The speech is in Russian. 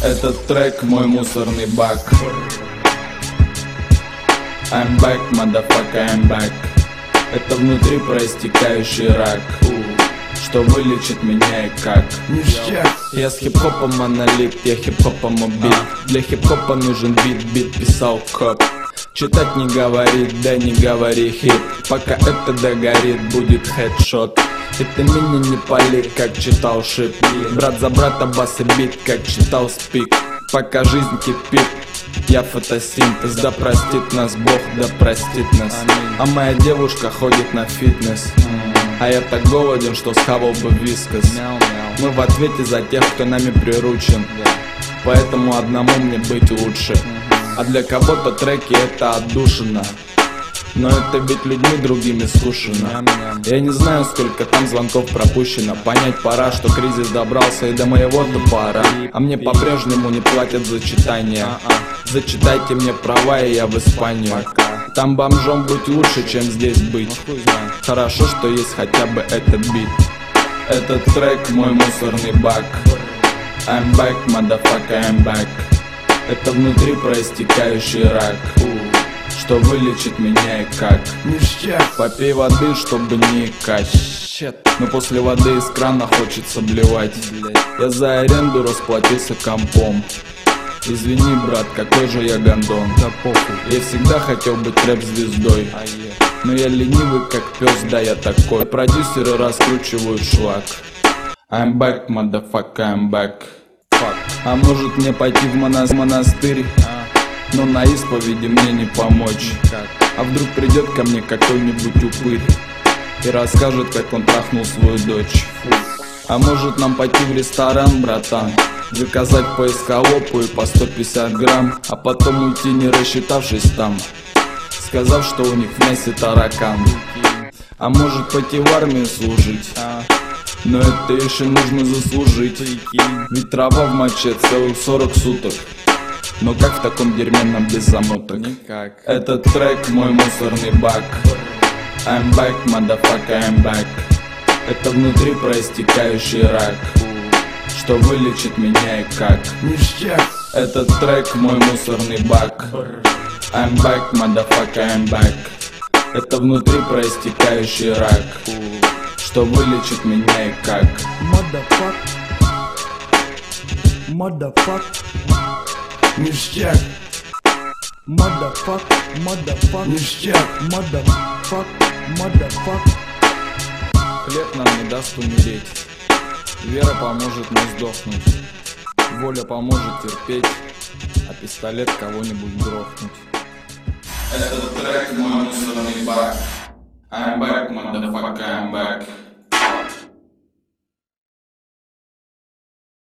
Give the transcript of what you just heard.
Этот трек мой мусорный бак. I'm back, motherfucker, I'm back. Это внутри проистекающий рак, что вылечит меня и как. Я с хип-хопом монолит, я хип-хопом убит. Для хип-хопа нужен бит писал код. Читать не говорит, да не говори хит. Пока это догорит, будет хедшот. И ты меня не пали, как читал шип. Брат за брата бас и бит, как читал спик. Пока жизнь кипит, я фотосинтез. Да простит нас Бог, да простит нас. А моя девушка ходит на фитнес. А я так голоден, что схавал бы вискас. Мы в ответе за тех, кто нами приручен. Поэтому одному мне быть лучше. А для кого-то треки это отдушина. Но это ведь людьми другими скушено. Я не знаю, сколько там звонков пропущено. Понять пора, что кризис добрался и до моего-то пора. А мне по-прежнему не платят за читание. Зачитайте мне права, и я в Испанию. Там бомжом быть лучше, чем здесь быть. Хорошо, что есть хотя бы этот бит. Этот трек мой мусорный бак. I'm back, motherfucker, I'm back. Это внутри проистекающий рак, что вылечит меня и как. Попей воды, чтобы не икать. Но после воды из крана хочется блевать. Я за аренду расплатился компом. Извини, брат, какой же я гондон. Я всегда хотел быть рэп-звездой, но я ленивый, как пес, да я такой. Продюсеры раскручивают шлак. I'm back, motherfucker, I'm back. А может мне пойти в монастырь? Но на исповеди мне не помочь. А вдруг придет ко мне какой-нибудь упырь и расскажет, как он трахнул свою дочь. А может нам пойти в ресторан, братан, заказать по эскалопу и по 150 грамм, а потом уйти, не рассчитавшись там, сказав, что у них в мясе таракан. А может пойти в армию служить, но это еще нужно заслужить. Ведь трава в моче целых 40 суток. Но как в таком дерьме нам без замоток? Никак. Этот трек мой мусорный бак. I'm back, motherfucker, I'm back. Это внутри проистекающий рак, что вылечит меня и как. Этот трек мой мусорный бак. I'm back, motherfucker, I'm back. Это внутри проистекающий рак, что вылечит меня и как. Motherfuck. Ништяк. Motherfuck. Ништяк. Motherfuck. Хлеб нам не даст умереть. Вера поможет не сдохнуть. Воля поможет терпеть, а пистолет кого-нибудь грохнуть. Этот трек мой мусорный бак. I'm back, motherfucker, I'm back.